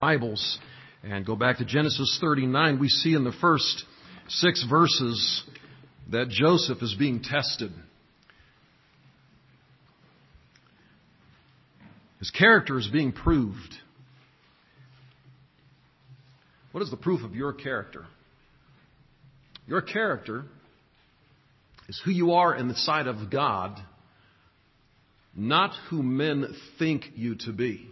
Bibles and go back to Genesis 39, we see in the first 6 verses that Joseph is being tested. His character is being proved. What is the proof of your character? Your character is who you are in the sight of God, not who men think you to be.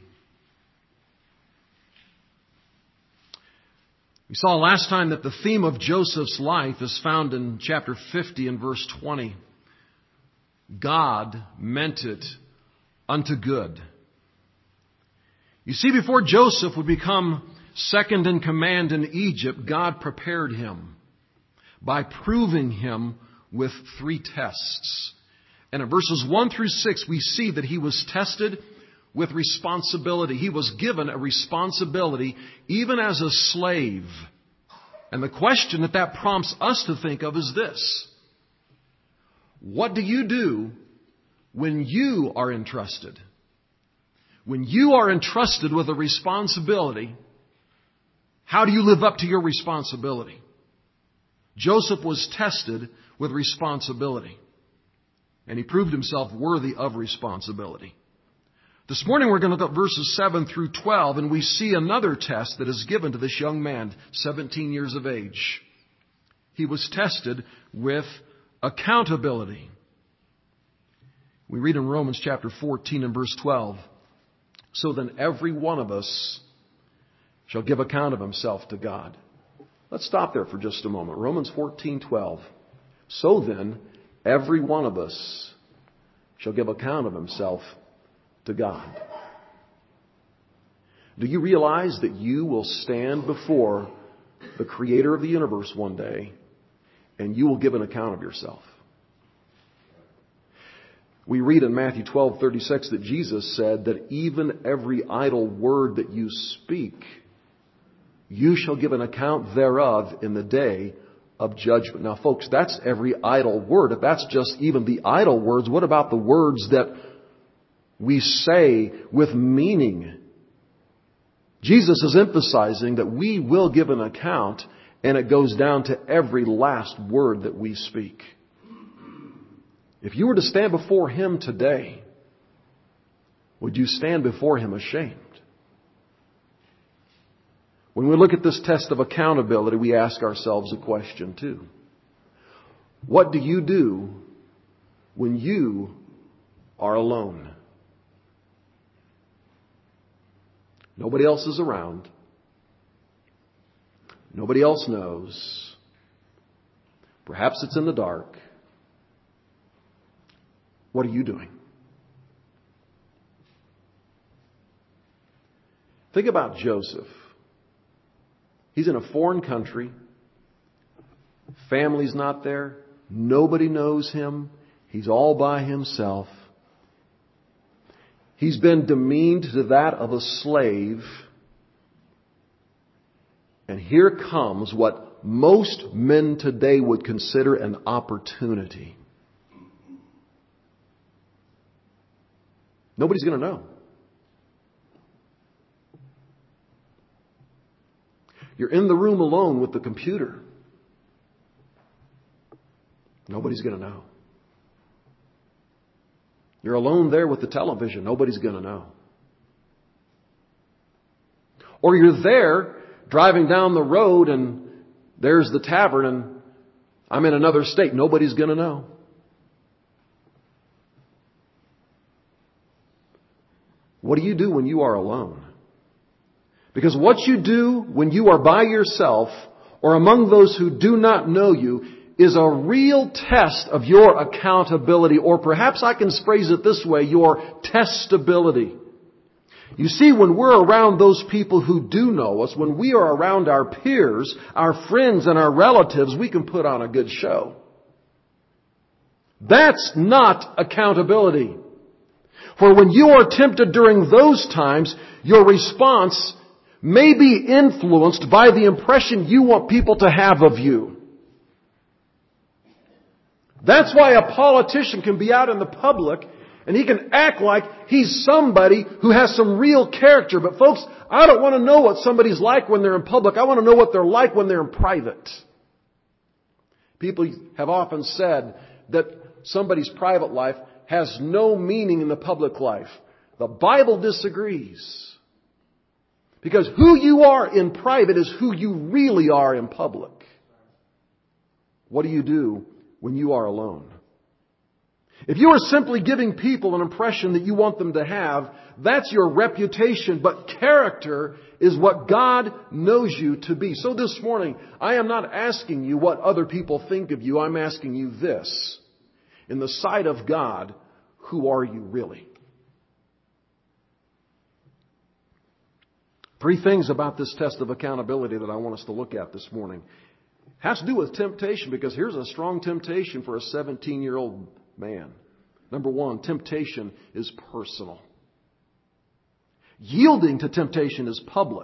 We saw last time that the theme of Joseph's life is found in chapter 50 and verse 20. God meant it unto good. You see, before Joseph would become second in command in Egypt, God prepared him by proving him with 3 tests. And in verses 1 through 6, we see that he was tested with responsibility. He was given a responsibility even as a slave. And the question that prompts us to think of is this: what do you do when you are entrusted? When you are entrusted with a responsibility, how do you live up to your responsibility? Joseph was tested with responsibility, and he proved himself worthy of responsibility. This morning we're going to look at verses 7 through 12, and we see another test that is given to this young man, 17 years of age. He was tested with accountability. We read in Romans chapter 14 and verse 12, "So then every one of us shall give account of himself to God." Let's stop there for just a moment. Romans 14:12. "So then every one of us shall give account of himself to God." Do you realize that you will stand before the Creator of the universe one day and you will give an account of yourself? We read in Matthew 12:36 that Jesus said that even every idle word that you speak, you shall give an account thereof in the day of judgment. Now, folks, that's every idle word. If that's just even the idle words, what about the words that we say with meaning? Jesus is emphasizing that we will give an account, and it goes down to every last word that we speak. If you were to stand before Him today, would you stand before Him ashamed? When we look at this test of accountability, we ask ourselves a question too. What do you do when you are alone? Nobody else is around. Nobody else knows. Perhaps it's in the dark. What are you doing? Think about Joseph. He's in a foreign country. Family's not there. Nobody knows him. He's all by himself. He's been demeaned to that of a slave. And here comes what most men today would consider an opportunity. Nobody's going to know. You're in the room alone with the computer. Nobody's going to know. You're alone there with the television. Nobody's going to know. Or you're there driving down the road and there's the tavern and I'm in another state. Nobody's going to know. What do you do when you are alone? Because what you do when you are by yourself or among those who do not know you is a real test of your accountability, or perhaps I can phrase it this way, your testability. You see, when we're around those people who do know us, when we are around our peers, our friends and our relatives, we can put on a good show. That's not accountability. For when you are tempted during those times, your response may be influenced by the impression you want people to have of you. That's why a politician can be out in the public And he can act like he's somebody who has some real character. But folks, I don't want to know what somebody's like when they're in public. I want to know what they're like when they're in private. People have often said that somebody's private life has no meaning in the public life. The Bible disagrees. Because who you are in private is who you really are in public. What do you do when you are alone? If you are simply giving people an impression that you want them to have, that's your reputation. But character is what God knows you to be. So this morning, I am not asking you what other people think of you. I'm asking you this. In the sight of God, who are you really? 3 things about this test of accountability that I want us to look at this morning. It has to do with temptation, because here's a strong temptation for a 17-year-old man. Number 1, temptation is personal. Yielding to temptation is public.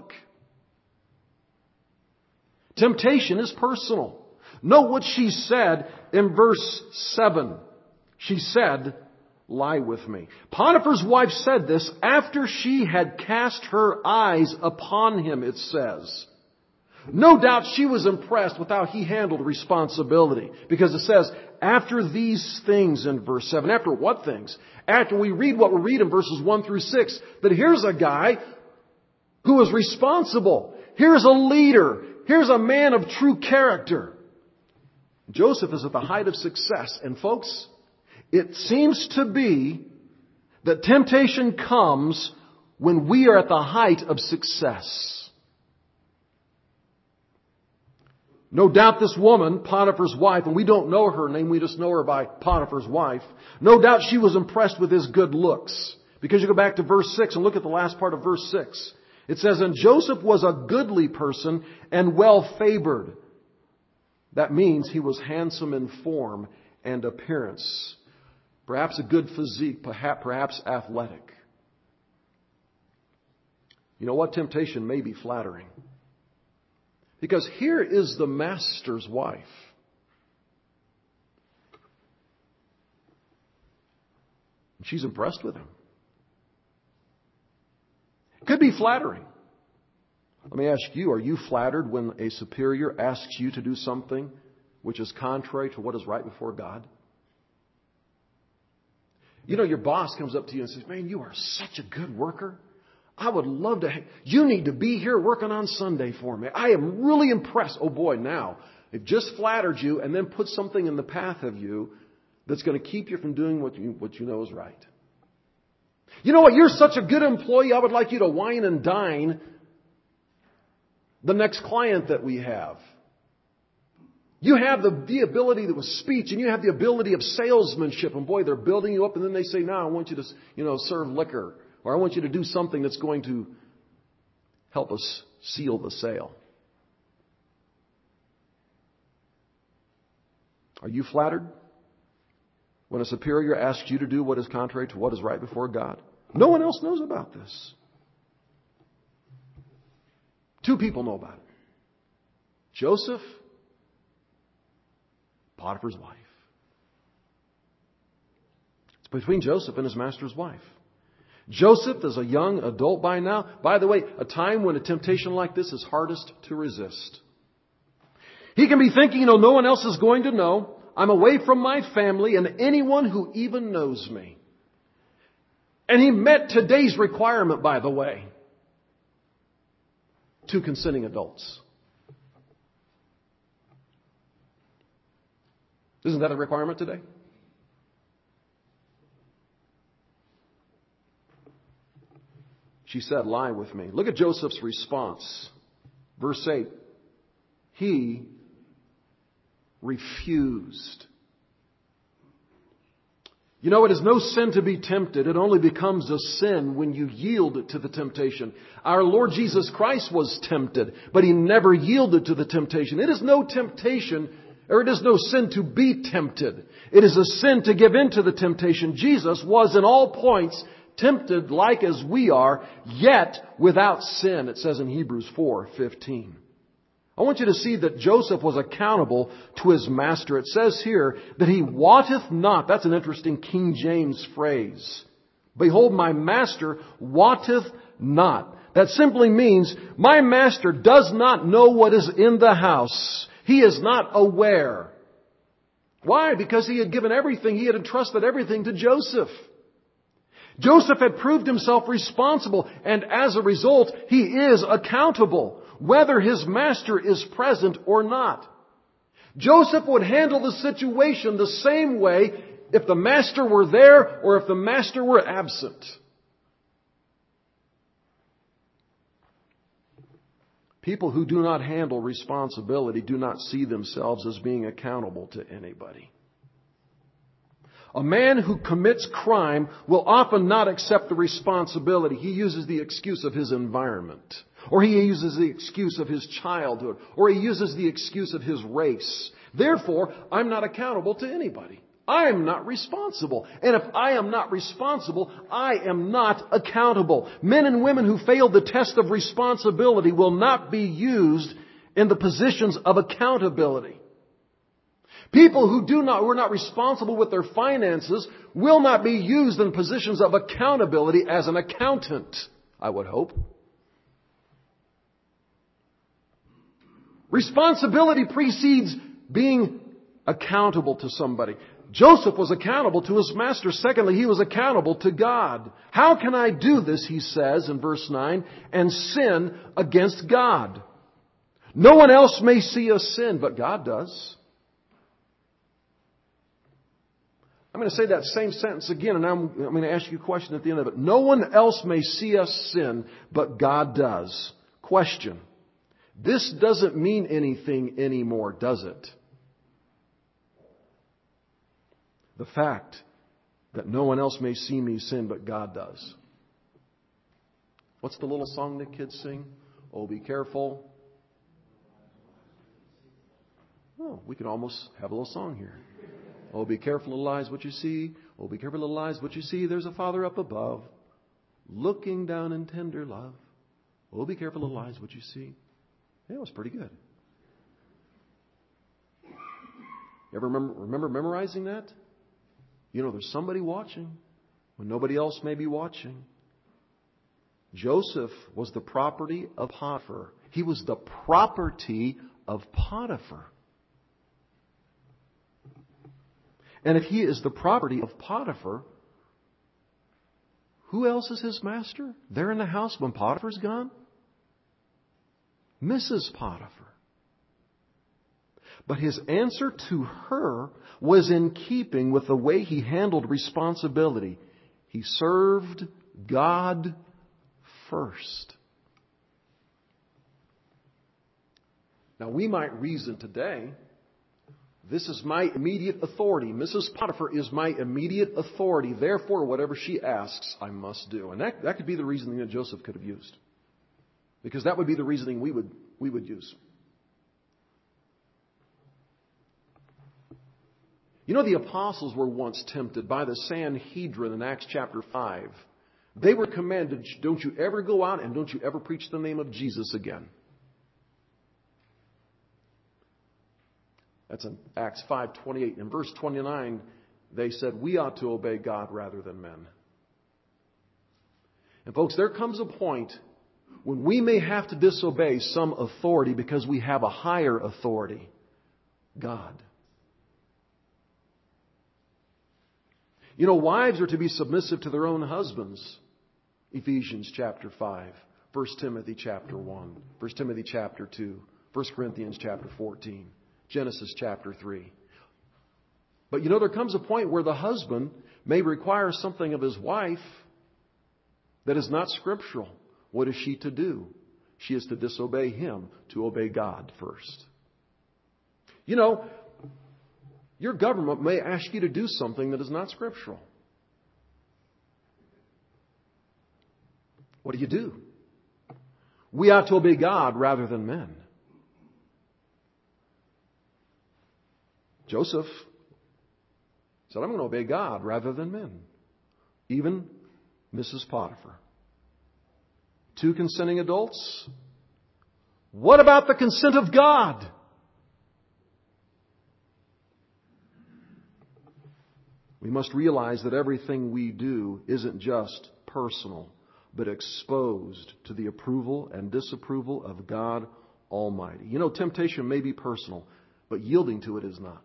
Temptation is personal. Note what she said in verse 7. She said, lie with me. Potiphar's wife said this after she had cast her eyes upon him, it says. No doubt she was impressed with how he handled responsibility. Because it says, after these things in verse 7. After what things? After we read what we read in verses 1 through 6. That here's a guy who is responsible. Here's a leader. Here's a man of true character. Joseph is at the height of success. And folks, it seems to be that temptation comes when we are at the height of success. No doubt this woman, Potiphar's wife, and we don't know her name, we just know her by Potiphar's wife. No doubt she was impressed with his good looks. Because you go back to verse 6 and look at the last part of verse 6. It says, and Joseph was a goodly person and well favored. That means he was handsome in form and appearance. Perhaps a good physique, perhaps athletic. You know what? Temptation may be flattering. Because here is the master's wife. And she's impressed with him. It could be flattering. Let me ask you, are you flattered when a superior asks you to do something which is contrary to what is right before God? You know, your boss comes up to you and says, man, you are such a good worker. I would love to. You need to be here working on Sunday for me. I am really impressed. Oh boy, now, they've just flattered you and then put something in the path of you that's going to keep you from doing what you know is right. You know what? You're such a good employee. I would like you to wine and dine the next client that we have. You have the ability with speech, and you have the ability of salesmanship. And boy, they're building you up, and then they say, "Now I want you to, serve liquor, or I want you to do something that's going to help us seal the sale." Are you flattered when a superior asks you to do what is contrary to what is right before God? No one else knows about this. 2 people know about it. Joseph, Potiphar's wife. It's between Joseph and his master's wife. Joseph is a young adult by now. By the way, a time when a temptation like this is hardest to resist. He can be thinking, no one else is going to know. I'm away from my family and anyone who even knows me. And he met today's requirement, by the way. 2 consenting adults. Isn't that a requirement today? She said, lie with me. Look at Joseph's response. Verse 8. He refused. You know, it is no sin to be tempted. It only becomes a sin when you yield to the temptation. Our Lord Jesus Christ was tempted, but He never yielded to the temptation. It is no temptation, or it is no sin to be tempted. It is a sin to give in to the temptation. Jesus was in all points tempted like as we are, yet without sin. It says in Hebrews 4:15. I want you to see that Joseph was accountable to his master. It says here that he wotteth not. That's an interesting King James phrase. Behold, my master wotteth not. That simply means my master does not know what is in the house. He is not aware. Why? Because he had given everything, he had entrusted everything to Joseph. Joseph had proved himself responsible, and as a result, he is accountable, whether his master is present or not. Joseph would handle the situation the same way if the master were there or if the master were absent. People who do not handle responsibility do not see themselves as being accountable to anybody. A man who commits crime will often not accept the responsibility. He uses the excuse of his environment, or he uses the excuse of his childhood, or he uses the excuse of his race. Therefore, I'm not accountable to anybody. I am not responsible. And if I am not responsible, I am not accountable. Men and women who fail the test of responsibility will not be used in the positions of accountability. People who are not responsible with their finances will not be used in positions of accountability as an accountant, I would hope. Responsibility precedes being accountable to somebody. Joseph was accountable to his master. Secondly, he was accountable to God. How can I do this, he says in verse 9, and sin against God? No one else may see us sin, but God does. I'm going to say that same sentence again, and I'm going to ask you a question at the end of it. No one else may see us sin, but God does. Question. This doesn't mean anything anymore, does it? The fact that no one else may see me sin, but God does. What's the little song that kids sing? Oh, be careful. Oh, we can almost have a little song here. Oh, be careful, little eyes, what you see. Oh, be careful, little eyes, what you see. There's a Father up above, looking down in tender love. Oh, be careful, little eyes, what you see. Yeah, it was pretty good. You ever remember memorizing that? You know, there's somebody watching when nobody else may be watching. Joseph was the property of Potiphar. He was the property of Potiphar. And if he is the property of Potiphar, who else is his master? There in the house when Potiphar's gone? Mrs. Potiphar. But his answer to her was in keeping with the way he handled responsibility. He served God first. Now we might reason today, this is my immediate authority. Mrs. Potiphar is my immediate authority. Therefore, whatever she asks, I must do. And that could be the reasoning that Joseph could have used. Because that would be the reasoning we would use. You know, the apostles were once tempted by the Sanhedrin in Acts chapter 5. They were commanded, don't you ever go out and don't you ever preach the name of Jesus again. That's in Acts 5:28. In verse 29, they said, we ought to obey God rather than men. And folks, there comes a point when we may have to disobey some authority because we have a higher authority, God. You know, wives are to be submissive to their own husbands. Ephesians chapter 5, 1 Timothy chapter 1, 1 Timothy chapter 2, 1 Corinthians chapter 14, Genesis chapter 3. But you know, there comes a point where the husband may require something of his wife that is not scriptural. What is she to do? She is to disobey him, to obey God first. You know, your government may ask you to do something that is not scriptural. What do? We ought to obey God rather than men. Joseph said, I'm going to obey God rather than men. Even Mrs. Potiphar. 2 consenting adults, What about the consent of God? We must realize that everything we do isn't just personal, but exposed to the approval and disapproval of God Almighty. You know, temptation may be personal, but yielding to it is not.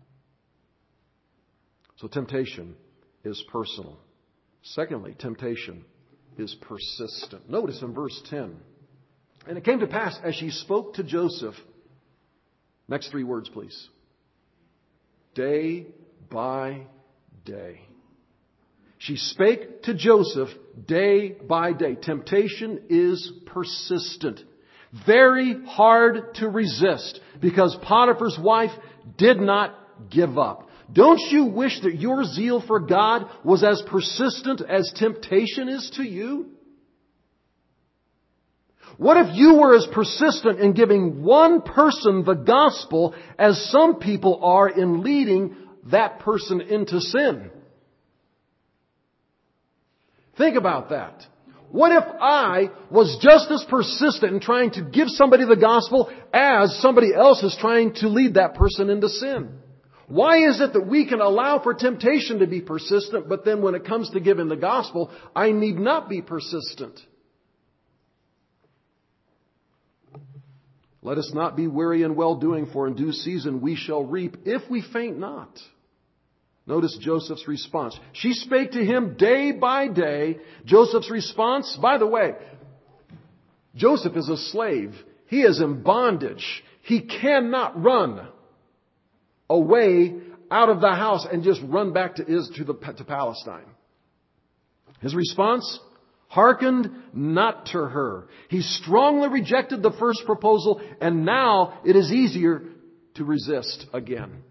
So temptation is personal. Secondly, temptation is persistent. Notice in verse 10. And it came to pass as she spoke to Joseph. Next three words, please. Day by day. She spake to Joseph day by day. Temptation is persistent. Very hard to resist because Potiphar's wife did not give up. Don't you wish that your zeal for God was as persistent as temptation is to you? What if you were as persistent in giving one person the gospel as some people are in leading that person into sin? Think about that. What if I was just as persistent in trying to give somebody the gospel as somebody else is trying to lead that person into sin? Why is it that we can allow for temptation to be persistent, but then when it comes to giving the gospel, I need not be persistent? Let us not be weary in well-doing, for in due season we shall reap if we faint not. Notice Joseph's response. She spake to him day by day. Joseph's response, by the way, Joseph is a slave. He is in bondage. He cannot run away out of the house and just run back to Palestine. His response, hearkened not to her. He strongly rejected the first proposal, and now it is easier to resist again.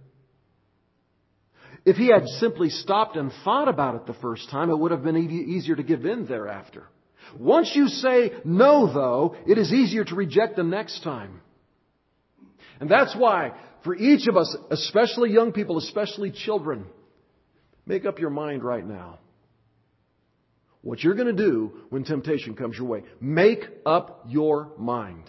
If he had simply stopped and thought about it the first time, it would have been easier to give in thereafter. Once you say no, though, it is easier to reject the next time. And that's why, for each of us, especially young people, especially children, make up your mind right now. What you're going to do when temptation comes your way. Make up your mind.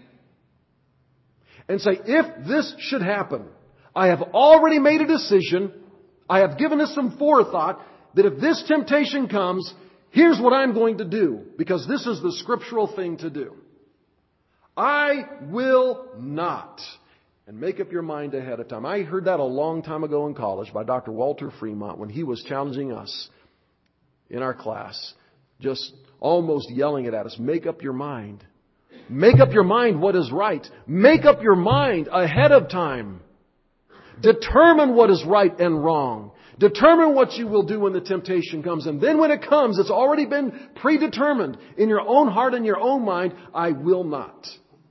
And say, if this should happen, I have already made a decision. I have given us some forethought that if this temptation comes, here's what I'm going to do. Because this is the scriptural thing to do. I will not. And make up your mind ahead of time. I heard that a long time ago in college by Dr. Walter Fremont when he was challenging us in our class. Just almost yelling it at us. Make up your mind. Make up your mind what is right. Make up your mind ahead of time. Determine what is right and wrong. Determine what you will do when the temptation comes. And then when it comes, it's already been predetermined in your own heart and your own mind. I will not.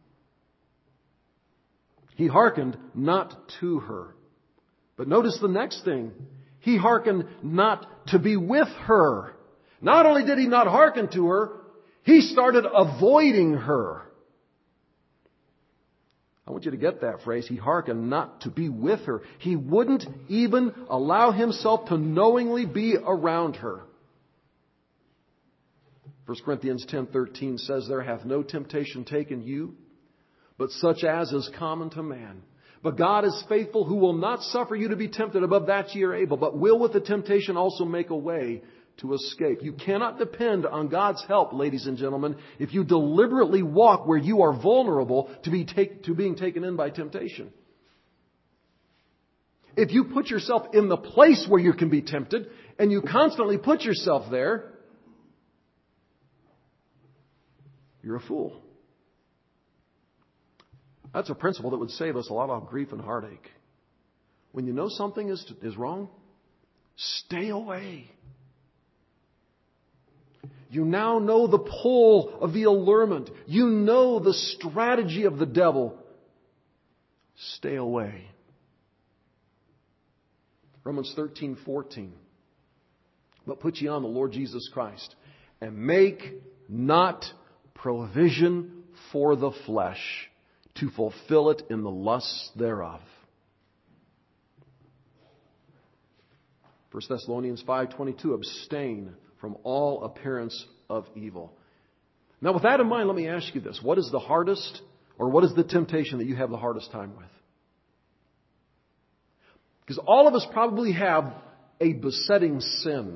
He hearkened not to her. But notice the next thing. He hearkened not to be with her. Not only did he not hearken to her, he started avoiding her. I want you to get that phrase. He hearkened not to be with her. He wouldn't even allow himself to knowingly be around her. 1 Corinthians 10:13 says, there hath no temptation taken you, but such as is common to man. But God is faithful, who will not suffer you to be tempted above that ye are able, but will with the temptation also make a way to escape. You cannot depend on God's help, ladies and gentlemen, if you deliberately walk where you are vulnerable to being taken in by temptation. If you put yourself in the place where you can be tempted, and you constantly put yourself there, you're a fool. That's a principle that would save us a lot of grief and heartache. When you know something is wrong, stay away. You now know the pull of the allurement. You know the strategy of the devil. Stay away. Romans 13:14. But put ye on the Lord Jesus Christ, and make not provision for the flesh to fulfill it in the lusts thereof. 1 Thessalonians 5:22. Abstain from all appearance of evil. Now with that in mind, let me ask you this. What is the hardest Or what is the temptation that you have the hardest time with? Because all of us probably have a besetting sin.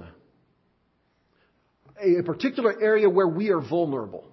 A particular area where we are vulnerable.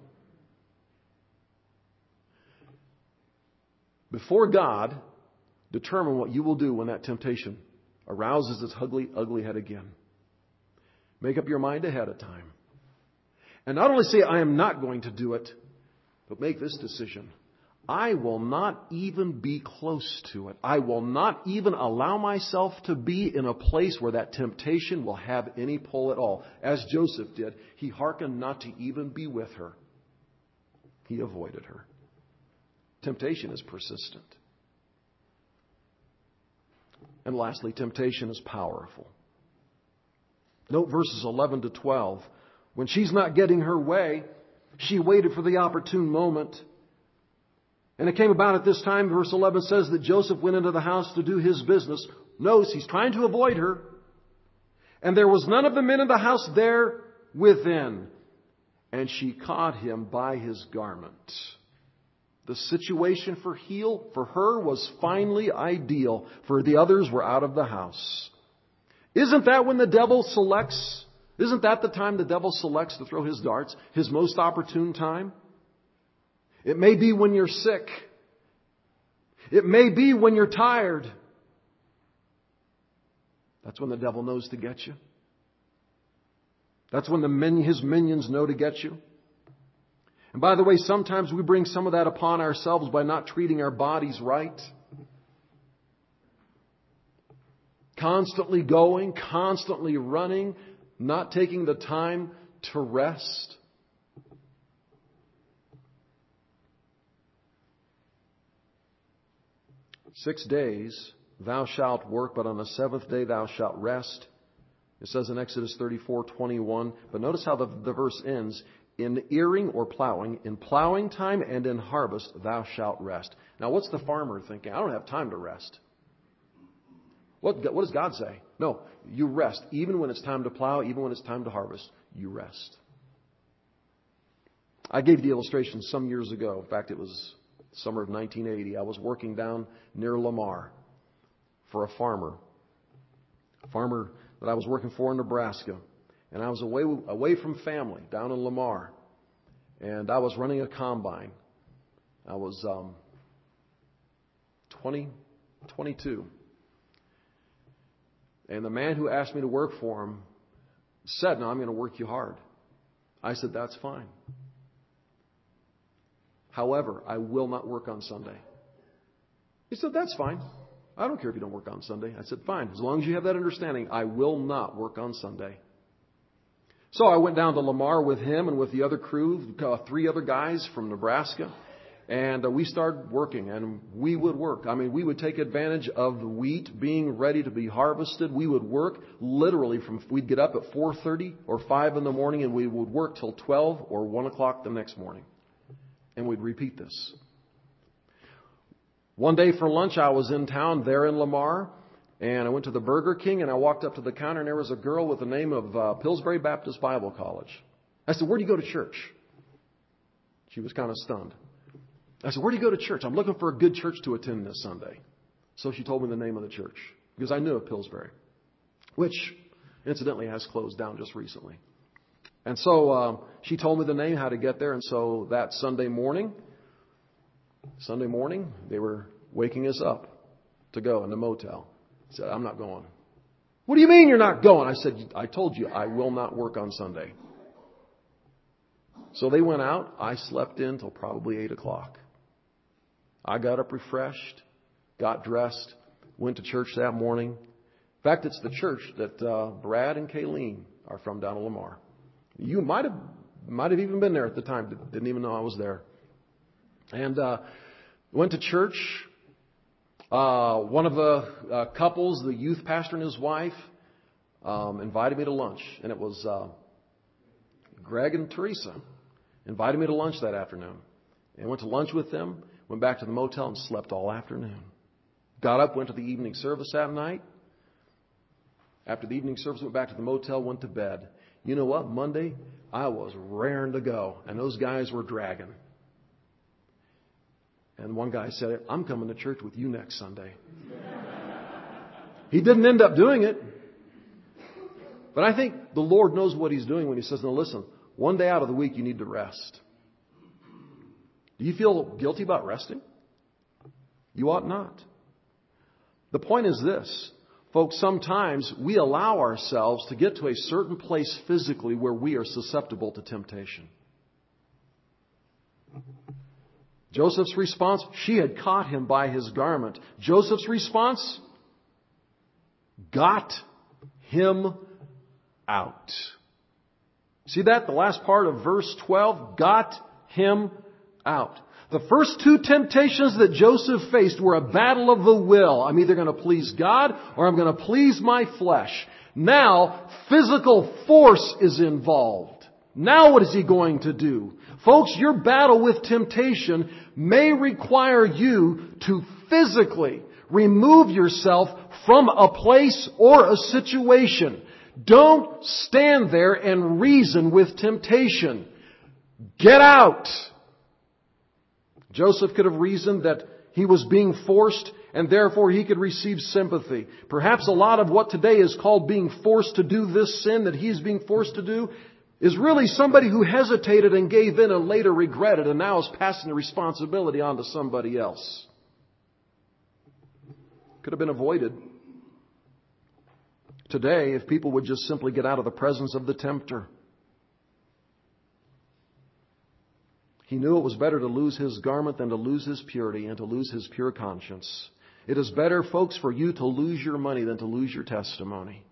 Before God, determine what you will do when that temptation arouses its ugly head again. Make up your mind ahead of time. And not only say, I am not going to do it, but make this decision. I will not even be close to it. I will not even allow myself to be in a place where that temptation will have any pull at all. As Joseph did, he hearkened not to even be with her. He avoided her. Temptation is persistent. And lastly, temptation is powerful. Note verses 11 to 12. When she's not getting her way, she waited for the opportune moment. And it came about at this time, verse 11 says that Joseph went into the house to do his business. Notice he's trying to avoid her. And there was none of the men in the house there within. And she caught him by his garment. The situation for her was finally ideal, for the others were out of the house. Isn't that when the devil selects? Isn't that the time the devil selects to throw his darts? His most opportune time? It may be when you're sick. It may be when you're tired. That's when the devil knows to get you. That's when his minions know to get you. And by the way, sometimes we bring some of that upon ourselves by not treating our bodies right. Constantly going, constantly running, not taking the time to rest. "6 days thou shalt work, but on the seventh day thou shalt rest." It says in Exodus 34:21. But notice how the verse ends. "In earing or plowing, in plowing time and in harvest thou shalt rest." Now what's the farmer thinking? I don't have time to rest. What does God say? No, you rest. Even when it's time to plow, even when it's time to harvest, you rest. I gave the illustration some years ago. In fact, it was summer of 1980. I was working down near Lamar for a farmer that I was working for in Nebraska. And I was away from family down in Lamar. And I was running a combine. I was 22. And the man who asked me to work for him said, "No, I'm going to work you hard." I said, "That's fine. However, I will not work on Sunday." He said, "That's fine. I don't care if you don't work on Sunday." I said, "Fine. As long as you have that understanding, I will not work on Sunday." So I went down to Lamar with him and with the other crew, 3 other guys from Nebraska. And we started working, and we would work. I mean, we would take advantage of the wheat being ready to be harvested. We would work literally we'd get up at 4:30 or 5 in the morning, and we would work till 12 or 1 o'clock the next morning. And we'd repeat this. One day for lunch, I was in town there in Lamar, and I went to the Burger King, and I walked up to the counter, and there was a girl with the name of Pillsbury Baptist Bible College. I said, "Where do you go to church?" She was kind of stunned. I said, "Where do you go to church? I'm looking for a good church to attend this Sunday." So she told me the name of the church, because I knew of Pillsbury, which incidentally has closed down just recently. And so she told me the name, how to get there. And so that Sunday morning, they were waking us up to go in the motel. I said, "I'm not going." "What do you mean you're not going?" I said, "I told you I will not work on Sunday." So they went out. I slept in till probably 8 o'clock. I got up refreshed, got dressed, went to church that morning. In fact, it's the church that Brad and Kayleen are from down in Lamar. You might have even been there at the time. Didn't even know I was there. And went to church. One of the couples, the youth pastor and his wife, invited me to lunch. And it was Greg and Teresa invited me to lunch that afternoon. And went to lunch with them. Went back to the motel and slept all afternoon. Got up, went to the evening service that night. After the evening service, went back to the motel, went to bed. You know what? Monday, I was raring to go. And those guys were dragging. And one guy said, I'm coming to church with you next Sunday. He didn't end up doing it. But I think the Lord knows what He's doing when He says, now listen, one day out of the week you need to rest. Do you feel guilty about resting? You ought not. The point is this. Folks, sometimes we allow ourselves to get to a certain place physically where we are susceptible to temptation. Joseph's response, she had caught him by his garment. Joseph's response, got him out. See that? The last part of verse 12, got him out. The first two temptations that Joseph faced were a battle of the will. I'm either going to please God or I'm going to please my flesh. Now, physical force is involved. Now what is he going to do? Folks, your battle with temptation may require you to physically remove yourself from a place or a situation. Don't stand there and reason with temptation. Get out. Joseph could have reasoned that he was being forced and therefore he could receive sympathy. Perhaps a lot of what today is called being forced to do this sin that he's being forced to do is really somebody who hesitated and gave in and later regretted and now is passing the responsibility on to somebody else. Could have been avoided. Today, if people would just simply get out of the presence of the tempter. He knew it was better to lose his garment than to lose his purity and to lose his pure conscience. It is better, folks, for you to lose your money than to lose your testimony.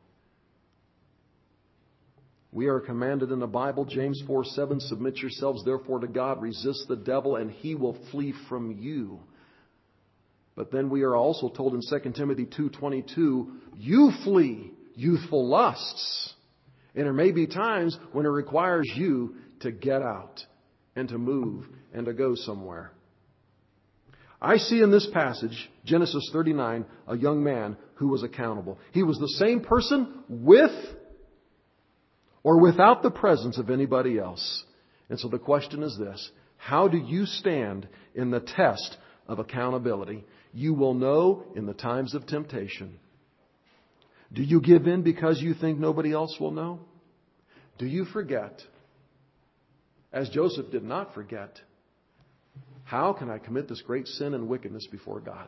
We are commanded in the Bible, James 4:7, submit yourselves therefore to God, resist the devil, and he will flee from you. But then we are also told in 2 Timothy 2:22, you flee youthful lusts. And there may be times when it requires you to get out and to move and to go somewhere. I see in this passage, Genesis 39, a young man who was accountable. He was the same person with or without the presence of anybody else. And so the question is this: how do you stand in the test of accountability? You will know in the times of temptation. Do you give in because you think nobody else will know? Do you forget, as Joseph did not forget, how can I commit this great sin and wickedness before God?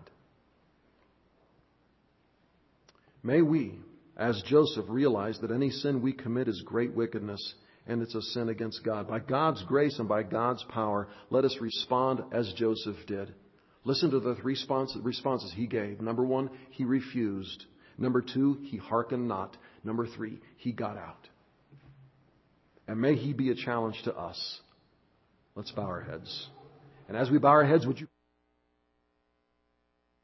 May we, as Joseph, realize that any sin we commit is great wickedness and it's a sin against God. By God's grace and by God's power, let us respond as Joseph did. Listen to the responses he gave. Number 1, he refused. Number 2, he hearkened not. Number 3, he got out. And may he be a challenge to us. Let's bow our heads. And as we bow our heads, would you